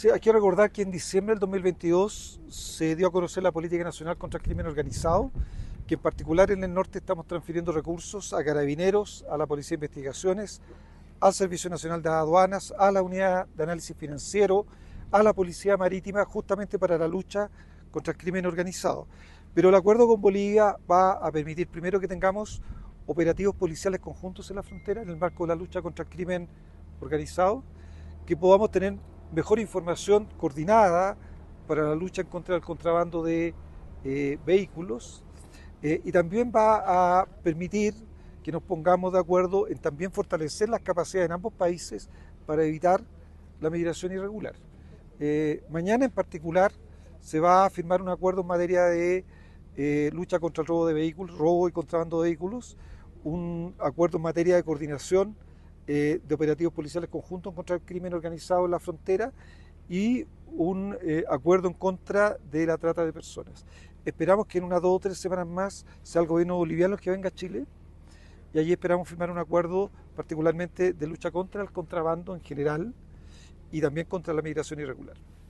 Sí, hay que recordar que en diciembre del 2022 se dio a conocer la Política Nacional contra el Crimen Organizado, que en particular en el norte estamos transfiriendo recursos a Carabineros, a la Policía de Investigaciones, al Servicio Nacional de Aduanas, a la Unidad de Análisis Financiero, a la Policía Marítima, justamente para la lucha contra el crimen organizado. Pero el acuerdo con Bolivia va a permitir primero que tengamos operativos policiales conjuntos en la frontera en el marco de la lucha contra el crimen organizado, que podamos tener mejor información coordinada para la lucha en contra del contrabando de vehículos, y también va a permitir que nos pongamos de acuerdo en también fortalecer las capacidades en ambos países para evitar la migración irregular. Mañana en particular se va a firmar un acuerdo en materia de lucha contra el robo de vehículos, robo y contrabando de vehículos, un acuerdo en materia de coordinación de operativos policiales conjuntos contra el crimen organizado en la frontera y un acuerdo en contra de la trata de personas. Esperamos que en unas 2 o 3 semanas más sea el gobierno boliviano el que venga a Chile y allí esperamos firmar un acuerdo particularmente de lucha contra el contrabando en general y también contra la migración irregular.